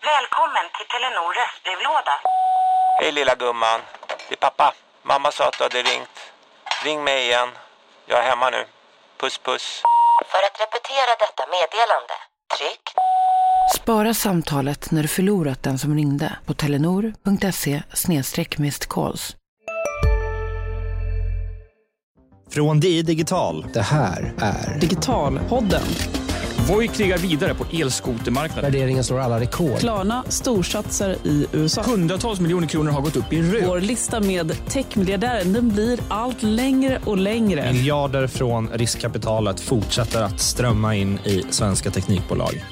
Välkommen till Telenor röstbrevlåda. Hej lilla gumman, det är pappa. Mamma sa att du hade ringt. Ring mig igen. Jag är hemma nu. Puss puss. För att repetera detta meddelande, tryck. Spara samtalet när du förlorat den som ringde på telenor.se/missed-calls. Från DI Digital. Det här är Digitalpodden. Voi krigar vidare på elskotermarknaden. Värderingen slår alla rekord. Klarna storsatsar i USA. Hundratals miljoner kronor har gått upp i rök. Vår lista med techmiljardären, den blir allt längre och längre. Miljarder från riskkapitalet fortsätter att strömma in i svenska teknikbolag.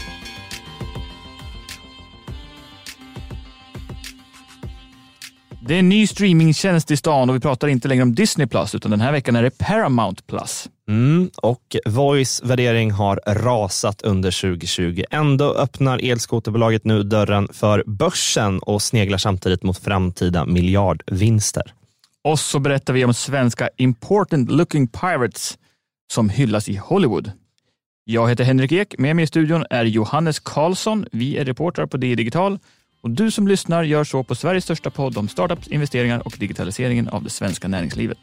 Det är en ny streamingtjänst i stan och vi pratar inte längre om Disney Plus utan den här veckan är det Paramount Plus. Och Voi's värdering har rasat under 2020. Ändå öppnar elskoterbolaget nu dörren för börsen och sneglar samtidigt mot framtida miljardvinster. Och så berättar vi om svenska Important Looking Pirates som hyllas i Hollywood. Jag heter Henrik Ek, med mig i studion är Johannes Karlsson. Vi är reportrar på DI Digital. Och du som lyssnar gör så på Sveriges största podd om startups, investeringar och digitaliseringen av det svenska näringslivet.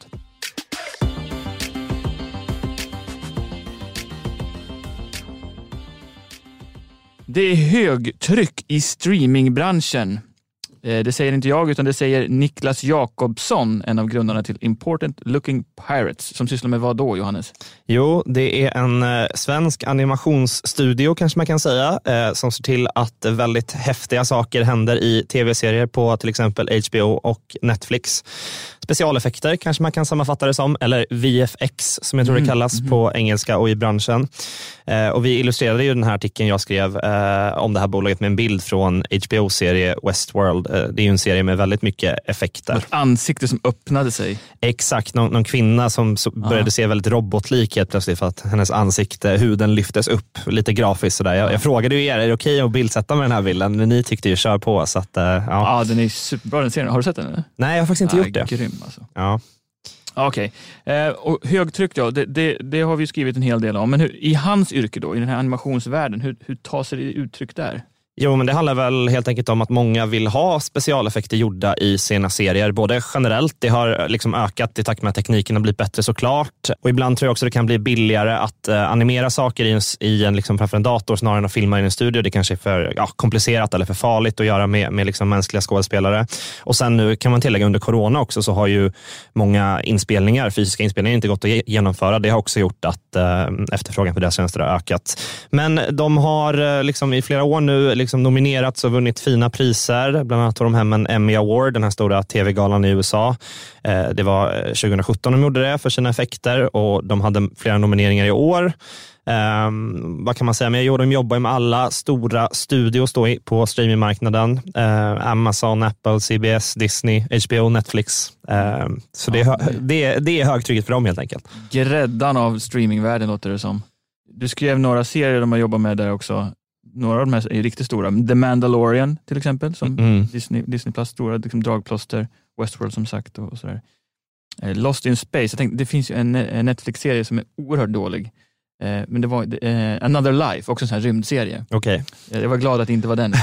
Det är högtryck i streamingbranschen. Det säger inte jag utan det säger Niklas Jakobsson, en av grundarna till Important Looking Pirates, som sysslar med vad då, Johannes? Jo, det är en svensk animationsstudio kanske man kan säga, som ser till att väldigt häftiga saker händer i tv-serier på till exempel HBO och Netflix. Specialeffekter kanske man kan sammanfatta det som, eller VFX som jag tror det kallas på engelska och i branschen. Och vi illustrerade ju den här artikeln jag skrev om det här bolaget med en bild från HBO-serie Westworld. Det är ju en serie med väldigt mycket effekter. Ett ansikte som öppnade sig. Exakt, någon kvinna som började se väldigt robotlik helt plötsligt för att hennes ansikte, huden lyftes upp lite grafiskt sådär. Jag frågade ju er, är det okej att bildsätta med den här bilden? Men ni tyckte ju kör på så att, ja, den är superbra den serien. Har du sett den eller? Nej, jag har faktiskt inte gjort det. Grym alltså. Ja. Okej. Och högtryck då, det har vi skrivit en hel del om. Men i hans yrke då, i den här animationsvärlden, hur tar sig det uttryck där? Jo, men det handlar väl helt enkelt om att många vill ha specialeffekter gjorda i sina serier. Både generellt, det har liksom ökat i takt med att tekniken har blivit bättre såklart. Och ibland tror jag också det kan bli billigare att animera saker i en, liksom, framför en dator snarare än att filma i en studio. Det kanske är för komplicerat eller för farligt att göra med liksom mänskliga skådespelare. Och sen nu kan man tillägga under corona också så har ju många fysiska inspelningar inte gått att genomföra. Det har också gjort att efterfrågan på deras tjänster har ökat. Men de har liksom i flera år nu nominerats och vunnit fina priser. Bland annat tog de hem en Emmy Award, den här stora tv-galan i USA. Det var 2017 de gjorde det för sina effekter och de hade flera nomineringar i år. Vad kan man säga? Men de jobbar med alla stora studios då på streamingmarknaden. Amazon, Apple, CBS, Disney, HBO, Netflix. Så det är högtrycket för dem helt enkelt. Gräddan av streamingvärlden låter det som. Du skrev några serier de har jobbat med där också. Några av de här är riktigt stora. The Mandalorian till exempel, som Disney Plus stora liksom dragplåster. Westworld som sagt och sådär. Lost in Space. Jag tänkte, det finns ju en Netflix-serie som är oerhört dålig. Men det var Another Life, också en sån här rymdserie. Okay. Jag var glad att det inte var den.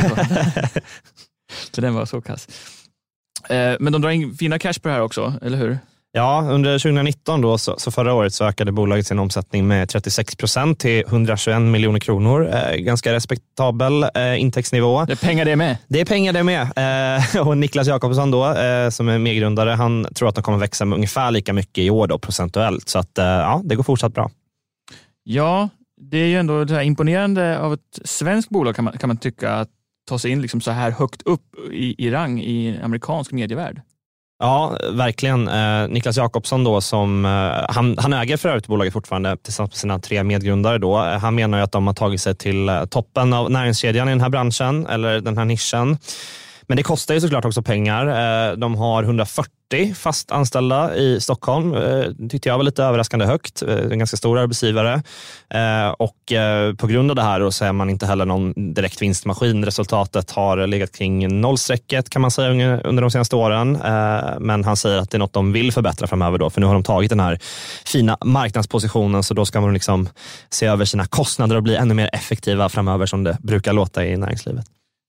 För den var så kass. Men de drar in fina cash på det här också, eller hur? Ja, under 2019 då, så förra året så ökade bolaget sin omsättning med 36% till 121 miljoner kronor. Ganska respektabel intäktsnivå. Det är pengar det med. Det är pengar det med. Och Niklas Jakobsson då, som är medgrundare, han tror att de kommer växa med ungefär lika mycket i år då, procentuellt. Så att ja, det går fortsatt bra. Ja, det är ju ändå så här imponerande av ett svenskt bolag kan man tycka att ta sig in liksom så här högt upp i rang i amerikansk medievärld. Ja, verkligen. Niklas Jakobsson då, som han äger för övrigt bolaget fortfarande tillsammans med sina 3 medgrundare då. Han menar ju att de har tagit sig till toppen av näringskedjan i den här branschen eller den här nischen. Men det kostar ju såklart också pengar. De har 140 fast anställda i Stockholm. Tyckte jag var lite överraskande högt. En ganska stor arbetsgivare. Och på grund av det här så är man inte heller någon direkt vinstmaskin. Resultatet har legat kring nollstrecket kan man säga under de senaste åren. Men han säger att det är något de vill förbättra framöver då. För nu har de tagit den här fina marknadspositionen, så då ska man liksom se över sina kostnader och bli ännu mer effektiva framöver, som det brukar låta i näringslivet.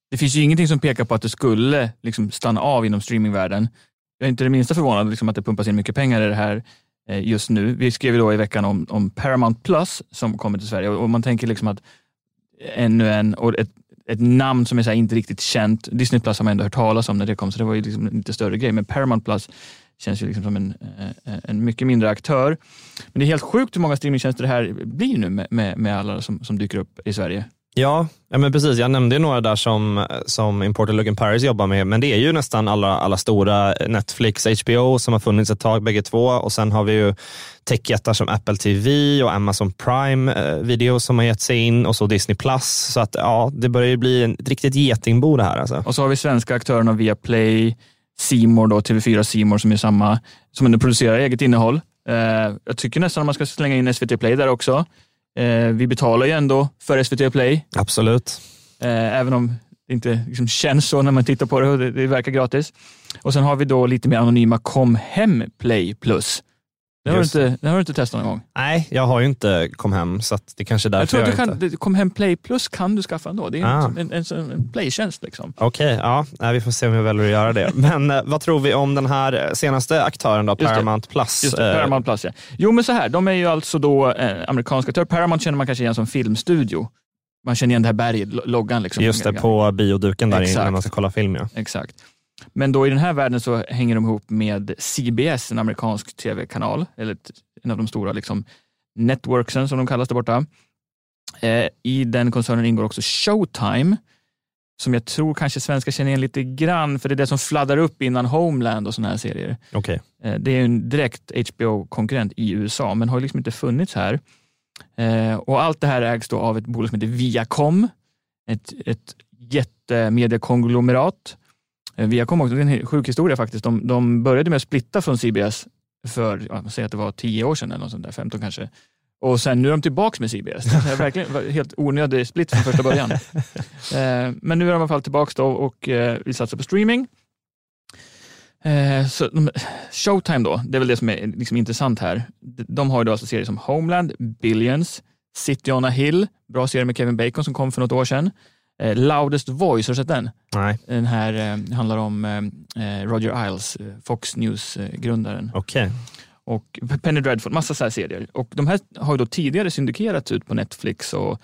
Det finns ju ingenting som pekar på att det skulle liksom stanna av inom streamingvärlden. Jag är inte det minsta förvånad liksom, att det pumpas in mycket pengar i det här just nu. Vi skrev ju då i veckan om Paramount Plus som kommer till Sverige och man tänker liksom att ännu en och ett namn som är så här inte riktigt känt. Disney Plus har man ändå hört talas om när det kom, så det var ju liksom en lite större grej. Men Paramount Plus känns ju liksom som en mycket mindre aktör. Men det är helt sjukt hur många streamingtjänster det här blir nu med alla som dyker upp i Sverige. Ja, men precis. Jag nämnde ju några där som Imported Logan Paris jobbar med, men det är ju nästan alla stora Netflix, HBO som har funnits ett tag bägge två, och sen har vi ju techjättar som Apple TV och Amazon Prime Video som har gett sig in, och så Disney Plus, så att ja, det börjar ju bli ett riktigt getingbo det här alltså. Och så har vi svenska aktörerna via Play, C More då, TV4 C More som är samma, som ändå producerar eget innehåll. Jag tycker nästan att man ska slänga in SVT Play där också. Vi betalar ju ändå för SVT Play. Absolut. Även om det inte liksom känns så när man tittar på det och det verkar gratis. Och sen har vi då lite mer anonyma Kom Hem Play Plus. Det har du inte testat någon gång? Nej, jag har ju inte Kom Hem, så att det kanske är därför jag tror Kom Hem Play Plus kan du skaffa ändå. Det är en playtjänst liksom. Okej, ja. Vi får se om jag väljer att göra det. Men vad tror vi om den här senaste aktören då, Paramount Plus? Just det, Paramount Plus, ja. Jo, men så här, de är ju alltså då amerikanska aktör. Paramount känner man kanske igen som filmstudio. Man känner igen det här berget, loggan liksom. Just det, på bioduken där när man ska kolla film, ja. Exakt. Men då i den här världen så hänger de ihop med CBS, en amerikansk tv-kanal, eller en av de stora liksom, networksen som de kallas där borta. I den koncernen ingår också Showtime, som jag tror kanske svenska känner igen lite grann, för det är det som fladdar upp innan Homeland och såna här serier. Okay. Det är en direkt HBO-konkurrent i USA, men har liksom inte funnits här. Och allt det här ägs då av ett bolag som heter Viacom, ett jättemediekonglomerat. Viacom också, det är en sjuk historia faktiskt. De började med att splitta från CBS för, jag säger att det var 10 år sedan eller något sånt där, 15 kanske. Och sen nu är de tillbaka med CBS. Det är verkligen helt onödig split från första början. Men nu är de i alla fall tillbaka då och vi satsar på streaming. Så Showtime då, det är väl det som är liksom intressant här. De har ju då alltså serier som Homeland, Billions, City on a Hill, bra serie med Kevin Bacon som kom för något år sedan. Loudest Voice, har du sett den? Nej. Den här handlar om Roger Ailes, Fox News-grundaren. Okej. Och Penny Dreadful, massa så här serier. Och de här har ju då tidigare syndikerats ut på Netflix och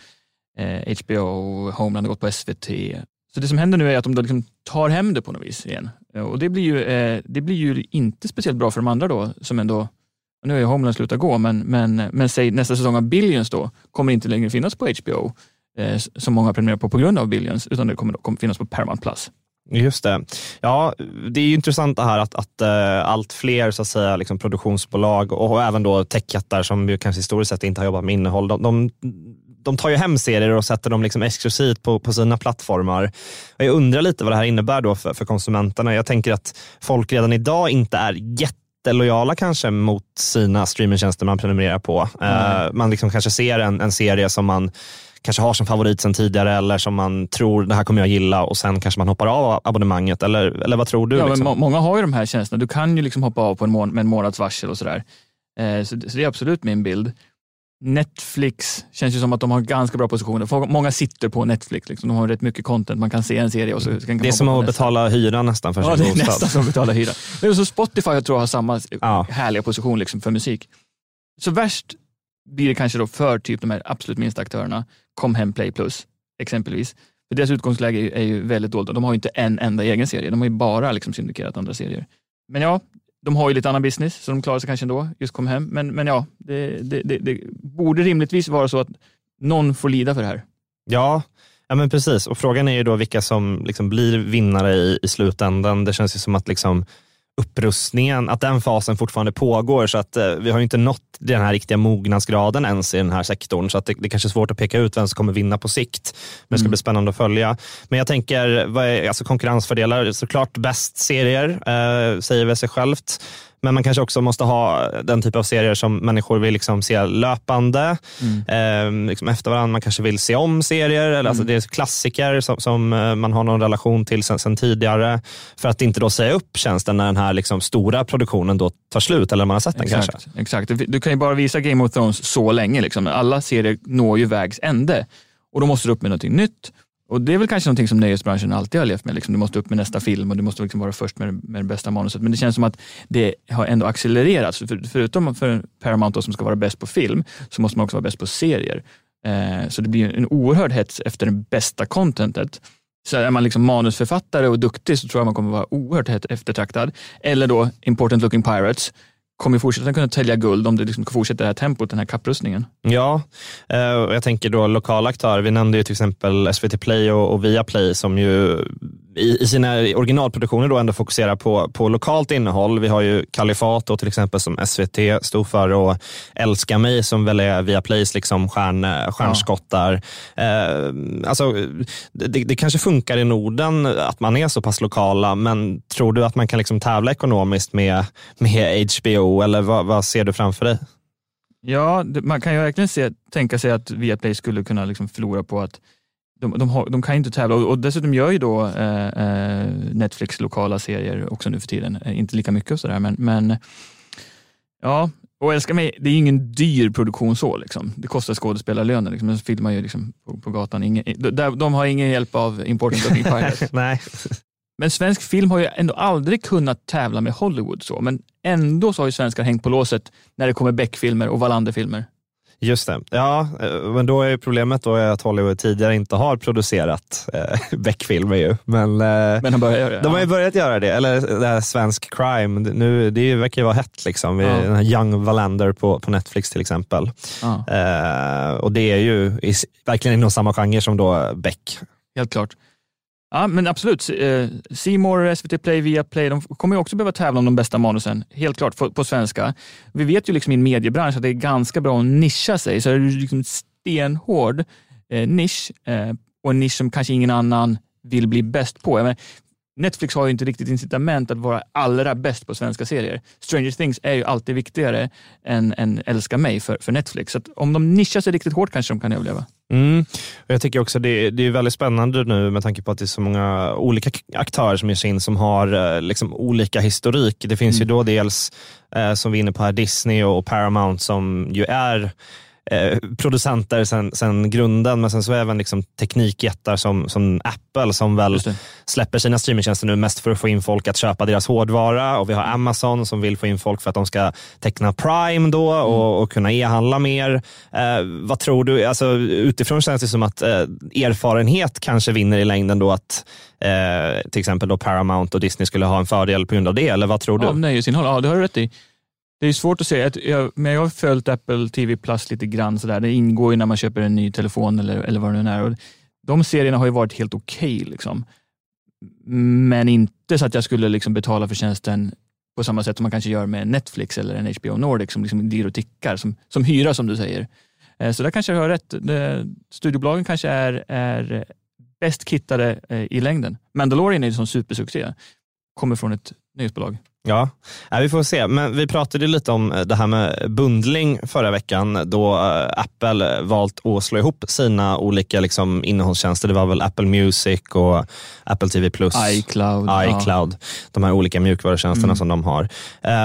HBO, Homeland har gått på SVT. Så det som händer nu är att de då liksom tar hem det på något vis igen. Och det blir ju inte speciellt bra för de andra då, som ändå, nu är ju Homeland slutat gå, men säg nästa säsong av Billions då kommer inte längre finnas på HBO. Som många prenumererar på grund av Billions, utan det kommer finnas på Paramount Plus. Just det. Ja, det är ju intressant det här att allt fler så att säga, liksom produktionsbolag och även då techjättar som ju kanske historiskt sett inte har jobbat med innehåll, de tar ju hem serier och sätter dem liksom exklusivt på sina plattformar. Och jag undrar lite vad det här innebär då för konsumenterna. Jag tänker att folk redan idag inte är jättelojala kanske mot sina streamingtjänster man prenumererar på. Man liksom kanske ser en serie som man kanske har som favorit sedan tidigare, eller som man tror det här kommer jag gilla, och sen kanske man hoppar av abonnemanget, eller vad tror du? Ja, liksom? Men många har ju de här tjänsterna. Du kan ju liksom hoppa av på med en månads varsel och sådär. Så det är absolut min bild. Netflix känns ju som att de har ganska bra positioner. Många sitter på Netflix. Liksom. De har rätt mycket content. Man kan se en serie och så kan det är som att betala hyra nästan för sin bostad. Ja, det är nästan som att betala hyra. Men så Spotify jag tror har samma härliga position liksom för musik. Så värst blir det kanske då för typ de här absolut minsta aktörerna. Kom Hem Play Plus exempelvis. För deras utgångsläge är ju väldigt dåligt. De har ju inte en enda egen serie. De har ju bara liksom syndikerat andra serier. Men ja, de har ju lite annan business så de klarar sig kanske ändå, just Kom Hem. Men ja, det borde rimligtvis vara så att någon får lida för det här. Ja, men precis. Och frågan är ju då vilka som liksom blir vinnare i slutändan. Det känns ju som att liksom upprustningen, att den fasen fortfarande pågår, så att vi har ju inte nått den här riktiga mognadsgraden ens i den här sektorn, så att det kanske är svårt att peka ut vem som kommer vinna på sikt, men det ska bli spännande att följa. Men jag tänker, vad är, alltså konkurrensfördelar, såklart bäst serier säger väl sig självt, men man kanske också måste ha den typ av serier som människor vill liksom se löpande liksom efter varandra. Man kanske vill se om serier, eller alltså det är klassiker som man har någon relation till sen tidigare, för att inte då säga upp tjänsten när den här liksom stora produktionen då tar slut, eller man har sett den kanske. Exakt, du kan ju bara visa Game of Thrones så länge liksom. Alla serier når ju vägs ände och då måste du upp med någonting nytt. Och det är väl kanske någonting som nöjesbranschen alltid har levt med. Liksom, du måste upp med nästa film och du måste liksom vara först med det bästa manuset. Men det känns som att det har ändå accelererats. Förutom för Paramount då, som ska vara bäst på film, så måste man också vara bäst på serier. Så det blir en oerhörd hets efter det bästa contentet. Så är man liksom manusförfattare och duktig, så tror jag man kommer vara oerhört eftertraktad. Eller då Important Looking Pirates kommer fortsätta kunna tälja guld om det liksom fortsätter det här tempot, den här kapprustningen. Ja, och jag tänker då lokala aktörer. Vi nämnde ju till exempel SVT Play och Viaplay som ju i sina originalproduktioner då ändå fokuserar på lokalt innehåll. Vi har ju Kalifato till exempel som SVT stod för och Älska mig som väl är Viaplays liksom stjärnskottar. Alltså, det kanske funkar i Norden att man är så pass lokala, men tror du att man kan liksom tävla ekonomiskt med HBO eller vad ser du framför dig? Ja, man kan ju verkligen tänka sig att Viaplay skulle kunna liksom förlora på att de kan inte tävla, och dessutom gör ju då Netflix lokala serier också nu för tiden, inte lika mycket och sådär, men ja, och Älska mig, det är ingen dyr produktion så liksom. Det kostar skådespelarlöner liksom, men så filmar ju liksom på gatan. De har ingen hjälp av Important Looking Pirates. Nej. Men svensk film har ju ändå aldrig kunnat tävla med Hollywood så, men ändå så har ju svenskar hängt på låset när det kommer Beck-filmer och Wallander-filmer. Just det. Ja, men då är ju problemet då att Hollywood tidigare inte har producerat Beck-filmer ju. Men de börjar göra det. De har ju börjat göra det. Eller det här svensk crime. Nu, det verkar ju vara hett liksom. Den här Young Wallander på Netflix till exempel. Och det är ju verkligen inom samma genre som då Beck. Helt klart. Ja, men absolut. C More, SVT Play, Viaplay, de kommer ju också behöva tävla om de bästa manusen. Helt klart, på svenska. Vi vet ju liksom i en mediebransch att det är ganska bra att nischa sig. Så är det liksom stenhård nisch. Och en nisch som kanske ingen annan vill bli bäst på. Men Netflix har ju inte riktigt incitament att vara allra bäst på svenska serier. Stranger Things är ju alltid viktigare än Älska mig för Netflix. Så att om de nischar sig riktigt hårt kanske de kan överleva. Och jag tycker också det är väldigt spännande nu med tanke på att det är så många olika aktörer som ger sig in som har liksom olika historik. Det finns ju då dels som vi är inne på här Disney och Paramount som ju är producenter sen grunden, men sen så även liksom teknikjättar som Apple som väl släpper sina streamingtjänster nu mest för att få in folk att köpa deras hårdvara, och vi har Amazon som vill få in folk för att de ska teckna Prime då och kunna e-handla mer. Vad tror du? Alltså, utifrån känns det som att erfarenhet kanske vinner i längden då, att till exempel då Paramount och Disney skulle ha en fördel på grund av det, eller vad tror du? Ja, nöjesinnehåll, ja, det har du rätt i. Det är svårt att säga, men jag har följt Apple TV Plus lite grann sådär. Det ingår ju när man köper en ny telefon eller vad det nu är. Och de serierna har ju varit helt okej liksom. Men inte så att jag skulle liksom betala för tjänsten på samma sätt som man kanske gör med Netflix eller en HBO Nordic som liksom dirr och tickar, som hyra som du säger. Så där kanske jag har rätt. Studiobolagen kanske är bäst kittade i längden. Mandalorian är ju en sån supersuccé. Kommer från ett nöjesbolag. Ja, vi får se. Men vi pratade lite om det här med bundling förra veckan då Apple valt att slå ihop sina olika liksom innehållstjänster. Det var väl Apple Music och Apple TV+. iCloud. De här olika mjukvarutjänsterna som de har.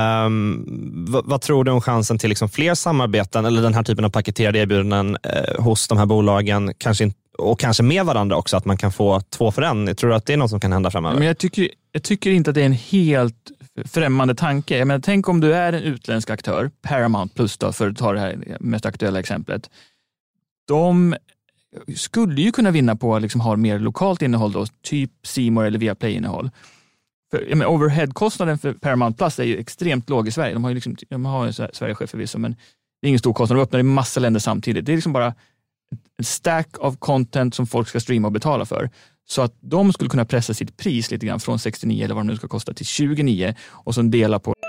Vad tror du om chansen till liksom fler samarbeten eller den här typen av paketerade erbjudanden hos de här bolagen? Kanske med varandra också, att man kan få två för en. Tror du att det är något som kan hända framöver? Men jag tycker inte att det är en helt främmande tanke. Jag menar, tänk om du är en utländsk aktör, Paramount Plus då, för att ta det här mest aktuella exemplet. De skulle ju kunna vinna på att liksom ha mer lokalt innehåll då, typ C More eller Viaplay-innehåll. För overhead-kostnaden för Paramount Plus är ju extremt låg i Sverige. De har en Sverigechef förvisso, men det är ingen stor kostnad. De öppnar i massa länder samtidigt. Det är liksom bara en stack av content som folk ska streama och betala för. Så att de skulle kunna pressa sitt pris lite grann från 69 eller vad det nu ska kosta till 29 och sen dela på.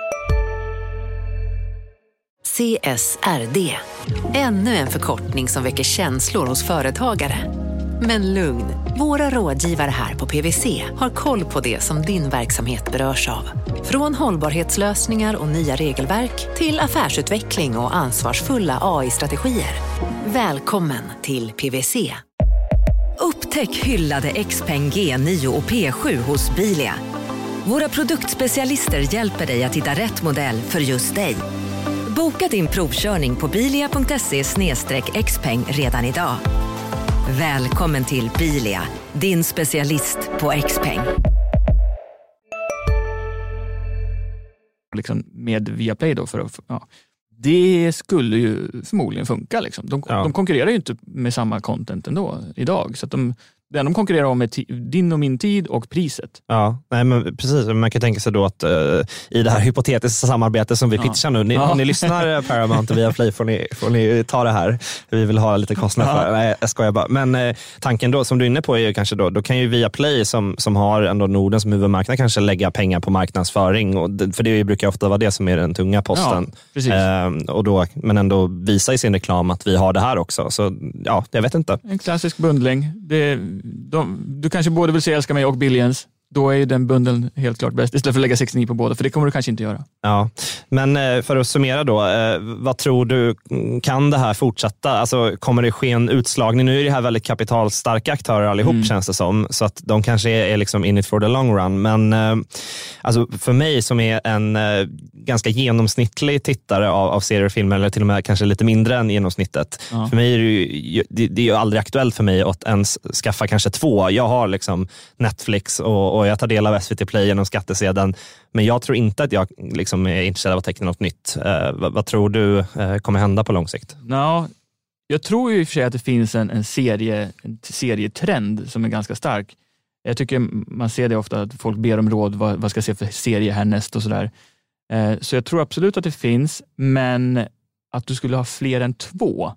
CSRD. Ännu en förkortning som väcker känslor hos företagare. Men lugn, våra rådgivare här på PwC har koll på det som din verksamhet berörs av. Från hållbarhetslösningar och nya regelverk till affärsutveckling och ansvarsfulla AI-strategier. Välkommen till PwC. Upptäck hyllade XPeng G9 och P7 hos Bilia. Våra produktspecialister hjälper dig att hitta rätt modell för just dig. Boka din provkörning på bilia.se/xpeng redan idag. Välkommen till Bilia, din specialist på X-Peng. Liksom med Viaplay då det skulle ju förmodligen funka liksom. De konkurrerar ju inte med samma content ändå idag, så att de konkurrerar om är din och min tid och priset. Ja, nej, men precis. Man kan tänka sig då att i det här hypotetiska samarbetet som vi pitchar nu, om ni lyssnar Paramount och Viaplay får ni ta det här. Vi vill ha lite kostnad för det. Nej, jag skojar bara. Men tanken då, som du är inne på, är ju kanske då kan ju Viaplay som har ändå Norden som huvudmarknad kanske lägga pengar på marknadsföring. För det brukar ofta vara det som är den tunga posten. Ja, precis. Och då, men ändå visa i sin reklam att vi har det här också. Så ja, jag vet inte. En klassisk bundling. Du kanske både vill se Älska mig och Billions. Då är ju den bundeln helt klart bäst. Istället för att lägga 69 på båda. För det kommer du kanske inte göra. Ja, men för att summera då. Vad tror du, kan det här fortsätta? Alltså, kommer det ske en utslagning? Nu är det här väldigt kapitalstarka aktörer allihop känns det som. Så att de kanske är liksom in it for the long run. Men alltså, för mig som är en ganska genomsnittlig tittare av serier och filmer, eller till och med kanske lite mindre än genomsnittet. Ja. För mig är det är ju aldrig aktuellt för mig att ens skaffa kanske 2. Jag har liksom Netflix och jag tar del av SVT Play genom skattesedeln. Men jag tror inte att jag liksom är intresserad av att teckna något nytt. Vad tror du kommer hända på lång sikt? Jag tror ju i och för sig att det finns en serietrend som är ganska stark. Jag tycker man ser det ofta att folk ber om råd vad ska jag se för serie härnäst och sådär. Så jag tror absolut att det finns, men att du skulle ha fler än 2,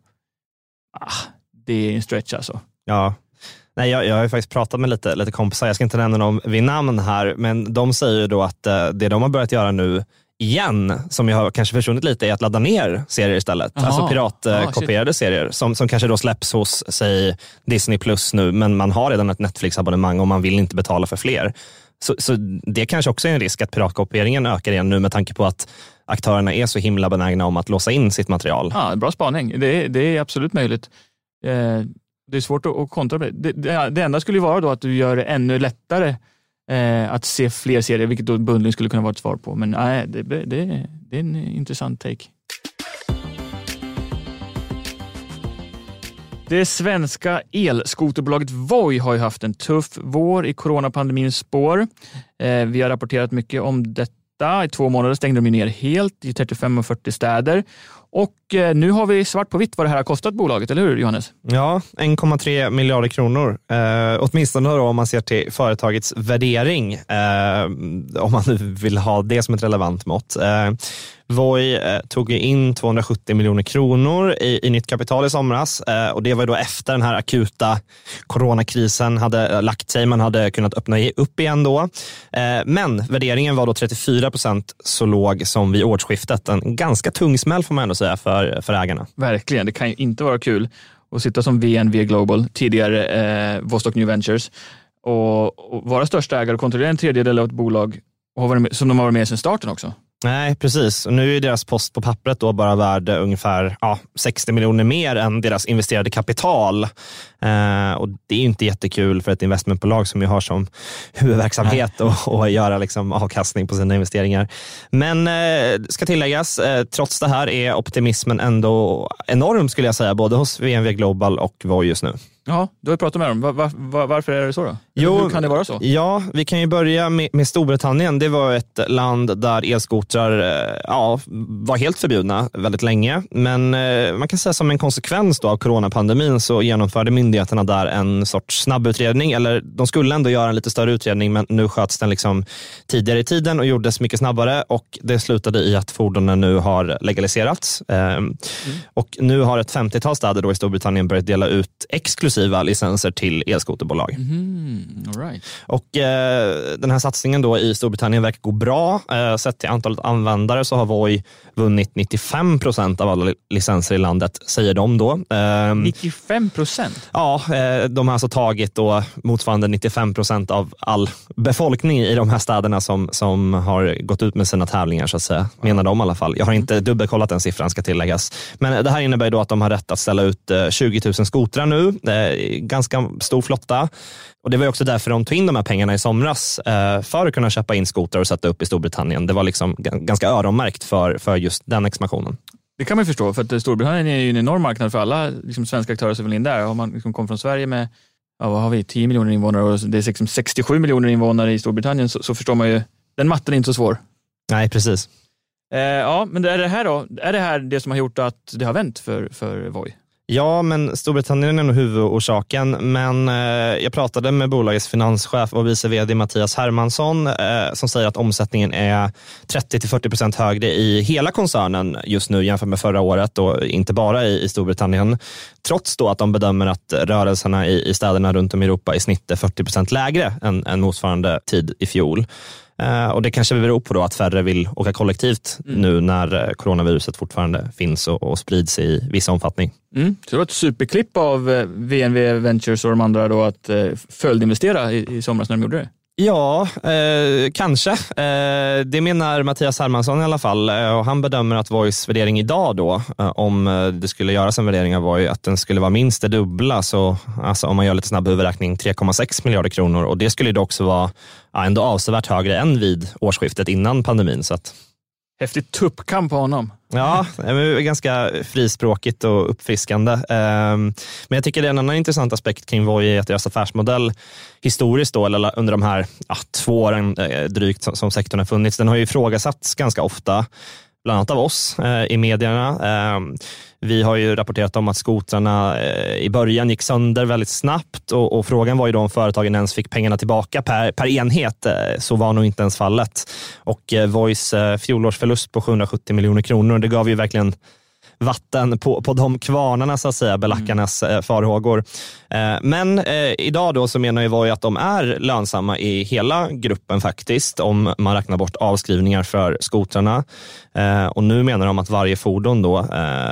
det är en stretch alltså. Ja. Nej, jag har ju faktiskt pratat med lite kompisar, jag ska inte nämna dem vid namn här, men de säger ju då att det de har börjat göra nu igen, som jag har kanske försvunnit lite, är att ladda ner serier istället. Aha. Alltså piratkopierade serier som kanske då släpps hos, säg, Disney Plus nu, men man har redan ett Netflix-abonnemang och man vill inte betala för fler. Så det kanske också är en risk att piratkopieringen ökar igen nu med tanke på att aktörerna är så himla benägna om att låsa in sitt material. Ja, bra spaning. Det är absolut möjligt. Det är svårt att kontra det enda skulle ju vara då att du gör det ännu lättare att se fler serier, vilket då bundling skulle kunna vara ett svar på. Men nej, det är en intressant take. Det svenska elskoterbolaget Voi har ju haft en tuff vår i coronapandemins spår. Vi har rapporterat mycket om detta. I 2 månader stängde de ner helt i 35 och 40 städer. Och nu har vi svart på vitt vad det här har kostat bolaget, eller hur Johannes? Ja, 1,3 miljarder kronor. Åtminstone då om man ser till företagets värdering. Om man vill ha det som ett relevant mått. Voi tog in 270 miljoner kronor i nytt kapital i somras. Och det var då efter den här akuta coronakrisen hade lagt sig. Man hade kunnat öppna upp igen då. Men värderingen var då 34% så låg som vid årsskiftet. En ganska tung smäll får man ändå säga för ägarna. Verkligen, det kan ju inte vara kul att sitta som VNV Global, tidigare Vostok New Ventures, och vara största ägare och kontrollera en tredjedel av ett bolag som de har varit med sedan starten också. Nej, precis. Och nu är deras post på pappret då bara värd ungefär 60 miljoner mer än deras investerade kapital. Och det är ju inte jättekul för ett investmentbolag som ju har som huvudverksamhet och göra liksom avkastning på sina investeringar. Men ska tilläggas, trots det här är optimismen ändå enorm skulle jag säga, både hos VNV Global och Voi just nu. Ja, du har pratat med dem. Varför är det så då? Hur kan det vara så? Ja, vi kan ju börja med Storbritannien. Det var ett land där elskotrar var helt förbjudna väldigt länge. Men man kan säga som en konsekvens då av coronapandemin så genomförde myndigheterna där en sorts snabbutredning. Eller de skulle ändå göra en lite större utredning, men nu sköts den liksom tidigare i tiden och gjordes mycket snabbare. Och det slutade i att fordonen nu har legaliserats. Och nu har ett 50-tal städer då i Storbritannien börjat dela ut exklusiva licenser till elskoterbolag. All right. Och den här satsningen då i Storbritannien verkar gå bra. Sett till antalet användare så har Voi vunnit 95% av alla licenser i landet, säger de då. 95%? Ja, de har alltså tagit då motsvarande 95% av all befolkning i de här städerna som har gått ut med sina tävlingar så att säga, menar de i alla fall. Jag har inte dubbelkollat den siffran, ska tilläggas. Men det här innebär då att de har rätt att ställa ut 20 000 skotrar nu. Ganska stor flotta. Och det var också därför de tog in de här pengarna i somras för att kunna köpa in skotrar och sätta upp i Storbritannien. Det var liksom ganska öronmärkt för just den expansionen. Det kan man ju förstå, för att Storbritannien är ju en enorm marknad för alla liksom, svenska aktörer som vill in där. Om man liksom kommer från Sverige med, vad har vi, 10 miljoner invånare och det är liksom 67 miljoner invånare i Storbritannien, så förstår man ju, den matten är inte så svår. Nej, precis. Ja, men är det här då? Är det här det som har gjort att det har vänt för Voi? Ja, men Storbritannien är nog huvudorsaken. Men jag pratade med bolagets finanschef och vice vd Mattias Hermansson som säger att omsättningen är 30-40% högre i hela koncernen just nu jämfört med förra året och inte bara i Storbritannien. Trots då att de bedömer att rörelserna i städerna runt om i Europa i snitt är 40% lägre än motsvarande tid i fjol. Och det kanske beror på då att färre vill åka kollektivt nu när coronaviruset fortfarande finns och sprids i viss omfattning. Så det var ett superklipp av VNV Ventures och de andra då att följdinvestera i somras när de gjorde det. Ja, kanske. Det menar Mattias Hermansson i alla fall. Och han bedömer att Vois värdering idag då, om det skulle göras en värdering av Voi, att den skulle vara minst det dubbla. Så alltså, om man gör lite snabb huvudräkning, 3,6 miljarder kronor. Och det skulle då också vara ändå avsevärt högre än vid årsskiftet innan pandemin. Så att... Häftigt tuppkamp på honom. Ja, det är ganska frispråkigt och uppfriskande. Men jag tycker det är en annan intressant aspekt kring Voi att deras affärsmodell historiskt då, eller under de här 2 åren drygt som sektorn har funnits, den har ju ifrågasatts ganska ofta, bland annat av oss i medierna. Vi har ju rapporterat om att skotrarna i början gick sönder väldigt snabbt och frågan var ju då om företagen ens fick pengarna tillbaka per enhet. Så var nog inte ens fallet. Och Vois fjolårsförlust på 770 miljoner kronor, det gav ju verkligen vatten på de kvarnarna så att säga, belackarnas farhågor. Men idag då så menar ju Voi att de är lönsamma i hela gruppen faktiskt, om man räknar bort avskrivningar för skotrarna. Och nu menar de att varje fordon då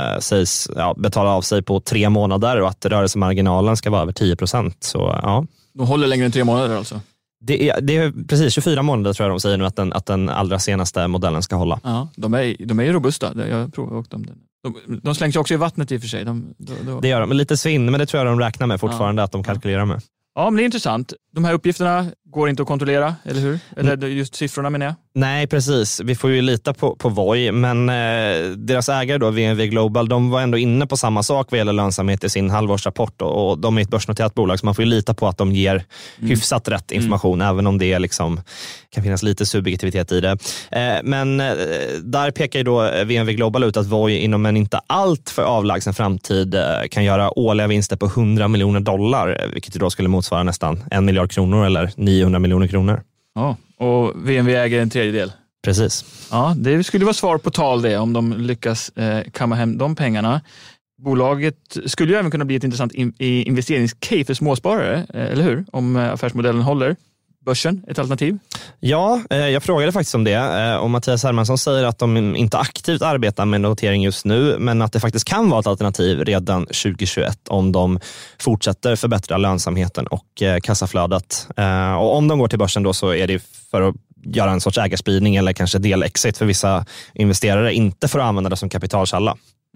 sägs betala av sig på 3 månader och att rörelsemarginalen ska vara över 10%. Så ja. De håller längre än 3 månader alltså? Det är precis 24 månader tror jag de säger nu att den allra senaste modellen ska hålla. Ja, de är ju robusta. Jag provar åkt dem. De slängs också i vattnet i och för sig. Det gör de, lite svinn, men det tror jag de räknar med fortfarande att de kalkylerar med. Ja, men det är intressant. De här uppgifterna går inte att kontrollera, eller hur? Eller just siffrorna menar jag? Nej, precis. Vi får ju lita på Voi, men deras ägare då, VNV Global, de var ändå inne på samma sak vad gäller lönsamhet i sin halvårsrapport och de är ett börsnoterat bolag så man får ju lita på att de ger hyfsat rätt information, även om det liksom kan finnas lite subjektivitet i det. Men där pekar ju då VNV Global ut att Voi inom en inte allt för avlägsen framtid kan göra årliga vinster på $100 miljoner, vilket då skulle motsvara nästan 1 miljard kronor eller 900 miljoner kronor. Ja, och VNV äger en tredjedel. Precis. Ja, det skulle vara svar på tal det om de lyckas kamma hem de pengarna. Bolaget skulle ju även kunna bli ett intressant investeringscase för småsparare, eller hur? Om affärsmodellen håller. Börsen, ett alternativ? Ja, jag frågade faktiskt om det. Och Mattias Hermansson säger att de inte aktivt arbetar med notering just nu, men att det faktiskt kan vara ett alternativ redan 2021 om de fortsätter förbättra lönsamheten och kassaflödet. Och om de går till börsen då så är det för att göra en sorts ägarspridning eller kanske del-exit för vissa investerare, inte för att använda det som kapitalkälla.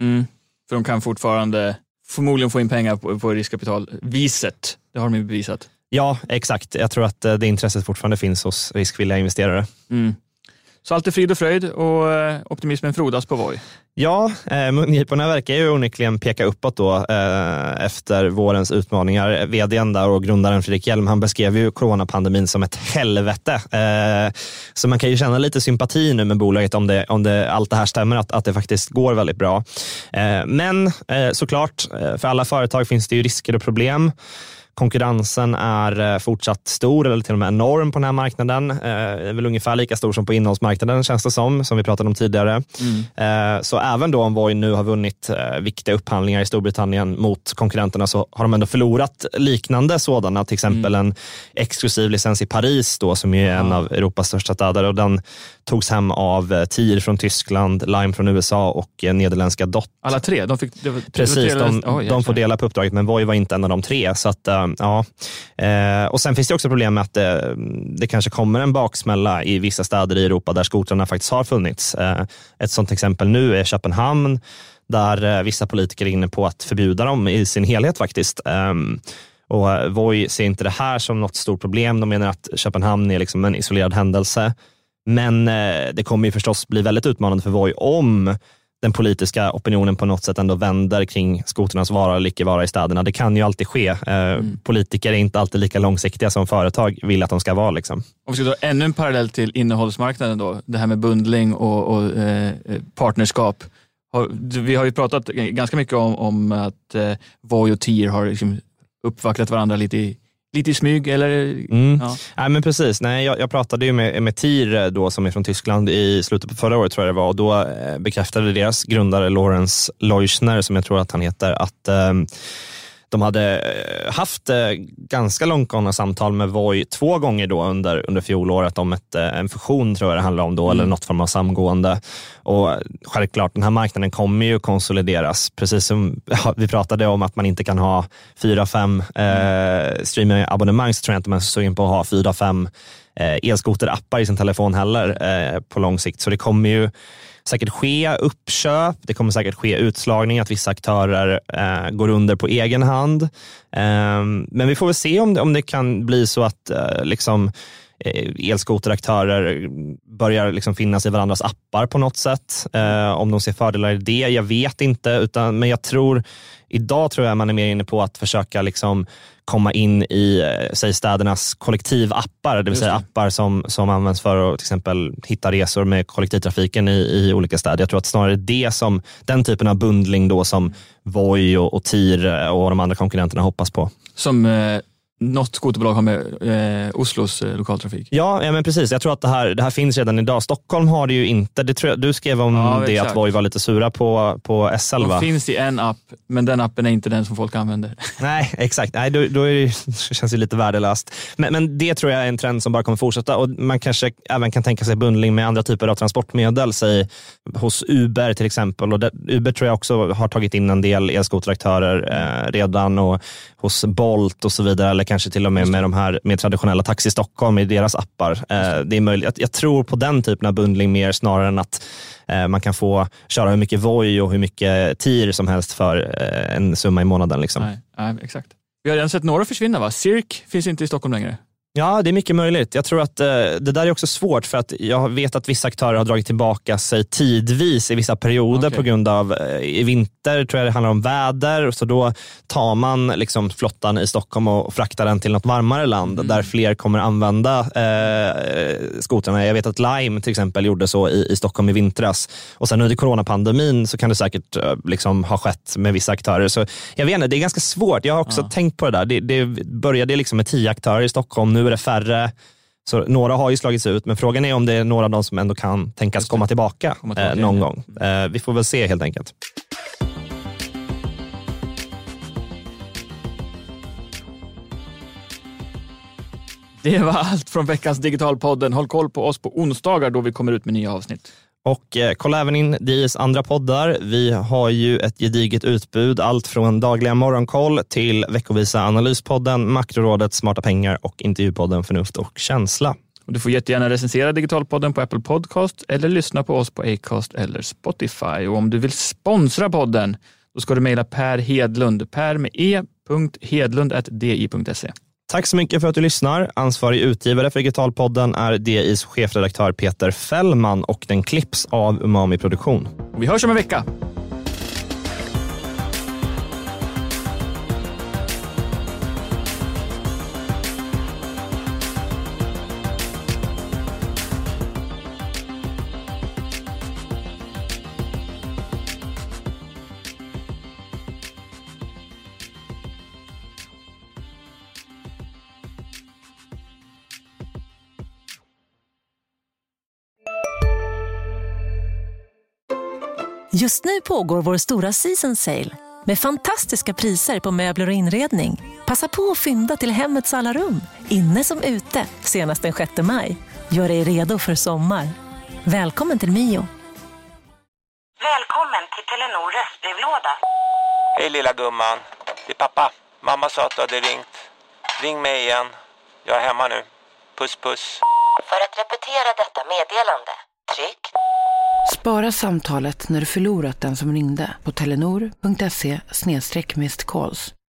För de kan fortfarande förmodligen få in pengar på riskkapitalviset. Det har de ju bevisat. Ja, exakt. Jag tror att det intresset fortfarande finns hos riskvilliga investerare. Så allt är frid och fröjd och optimismen frodas på Voi. Ja, mungiporna verkar ju onekligen peka uppåt då efter vårens utmaningar. VD:n där och grundaren Fredrik Hjelm, han beskrev ju coronapandemin som ett helvete. Så man kan ju känna lite sympati nu med bolaget om allt det här stämmer, att det faktiskt går väldigt bra. Men såklart, för alla företag finns det ju risker och problem. Konkurrensen är fortsatt stor eller till och med enorm på den här marknaden. Är väl ungefär lika stor som på innehållsmarknaden känns det som vi pratade om tidigare. Så även då om Voi nu har vunnit viktiga upphandlingar i Storbritannien mot konkurrenterna så har de ändå förlorat liknande sådana. Till exempel en exklusiv licens i Paris då, som är en av Europas största städer, och den togs hem av TIR från Tyskland, Lime från USA och nederländska DOT. Alla tre? Precis, de får dela på uppdraget, men Voi var inte en av de 3. Så att, ja. Och sen finns det också problem med att det kanske kommer en baksmälla i vissa städer i Europa där skotrarna faktiskt har funnits. Ett sånt exempel nu är Köpenhamn, där vissa politiker är inne på att förbjuda dem i sin helhet faktiskt. Och Voi ser inte det här som något stort problem. De menar att Köpenhamn är liksom en isolerad händelse. Men det kommer ju förstås bli väldigt utmanande för Voi om den politiska opinionen på något sätt ändå vänder kring skoternas vara eller icke vara i städerna. Det kan ju alltid ske. Politiker är inte alltid lika långsiktiga som företag vill att de ska vara. Liksom. Om vi ska dra ännu en parallell till innehållsmarknaden då, det här med bundling och partnerskap. Vi har ju pratat ganska mycket om att Voi och TIR har liksom uppvacklat varandra lite i smyg, eller? Ja. Nej, men precis. Nej, jag pratade ju med TIR då, som är från Tyskland i slutet på förra året tror jag det var, och då bekräftade deras grundare Lorenz Leuschner, som jag tror att han heter, att de hade haft ganska långtgångna samtal med Voi 2 gånger då under fjolåret om en fusion, tror jag det handlar om då, eller något form av samgående. Och självklart, den här marknaden kommer ju konsolideras. Precis som vi pratade om att man inte kan ha 4-5 streaming-abonnemang, så tror jag inte man är så sugen på att ha 4-5 elskoterappar i sin telefon heller på lång sikt. Så det kommer ju säkert ske uppköp, det kommer säkert ske utslagning, att vissa aktörer går under på egen hand. Men vi får väl se om det kan bli så att elskoteraktörer börjar liksom finnas i varandras appar på något sätt. Om de ser fördelar i det, jag vet inte. Men jag tror, idag tror jag man är mer inne på att försöka liksom komma in i städernas kollektivappar, det vill säga appar som används för att till exempel hitta resor med kollektivtrafiken i olika städer. Jag tror att snarare det som den typen av bundling då som Voi och TIR och de andra konkurrenterna hoppas på. Som något skoterbolag har med Oslos lokaltrafik. Ja, men precis. Jag tror att det här finns redan idag. Stockholm har det ju inte. Det tror jag, du skrev om det, exakt. Att Voi var lite sura på SL, va? Det finns i en app, men den appen är inte den som folk använder. Nej, exakt. Nej, då är det känns det lite värdelöst. Men det tror jag är en trend som bara kommer fortsätta. Och man kanske även kan tänka sig bundling med andra typer av transportmedel. Säg hos Uber till exempel. Och Uber tror jag också har tagit in en del elskoteraktörer redan. Och hos Bolt och så vidare. Eller kanske till och med de här med traditionella Taxi Stockholm i deras appar. Det är möjligt. Jag tror på den typen av bundling mer snarare än att man kan få köra hur mycket Voi och hur mycket TIR som helst för en summa i månaden. Liksom. Nej, exakt. Vi har redan sett några försvinna, va? Cirque finns inte i Stockholm längre. Ja, det är mycket möjligt. Jag tror att det där är också svårt, för att jag vet att vissa aktörer har dragit tillbaka sig tidvis i vissa perioder på grund av i vinter tror jag det handlar om väder, så då tar man liksom flottan i Stockholm och fraktar den till något varmare land där fler kommer använda skotrarna. Jag vet att Lime till exempel gjorde så i Stockholm i vintras, och sen under coronapandemin så kan det säkert liksom ha skett med vissa aktörer. Så jag vet inte, det är ganska svårt. Jag har också tänkt på det där. Det började liksom med 10 aktörer i Stockholm, nu är det färre. Så några har ju slagits ut, men frågan är om det är några av dem som ändå kan tänkas komma tillbaka någon gång. Vi får väl se helt enkelt. Det var allt från veckans Digitalpodden. Håll koll på oss på onsdagar då vi kommer ut med nya avsnitt. Och kolla även in DIs andra poddar. Vi har ju ett gediget utbud, allt från dagliga morgonkoll till veckovisa analyspodden, Makrorådet, Smarta pengar och intervjupodden Förnuft och känsla. Och du får jättegärna recensera Digitalpodden på Apple Podcast eller lyssna på oss på Acast eller Spotify. Och om du vill sponsra podden, då ska du mejla Per Hedlund, per med e.hedlund@di.se. Tack så mycket för att du lyssnar. Ansvarig utgivare för Digitalpodden är DIs chefredaktör Peter Fällman, och den klipps av Umami Produktion. Och vi hörs om en vecka. Just nu pågår vår stora season sale med fantastiska priser på möbler och inredning. Passa på att fynda till hemmets alla rum, inne som ute, senast den 6 maj. Gör dig redo för sommar. Välkommen till Mio. Välkommen till Telenor röstbrevlåda. Hej lilla gumman, det är pappa. Mamma sa att du hade ringt. Ring mig igen. Jag är hemma nu. Puss puss. För att repetera detta meddelande, tryck. Spara samtalet när du förlorat den som ringde på telenor.se/missed calls.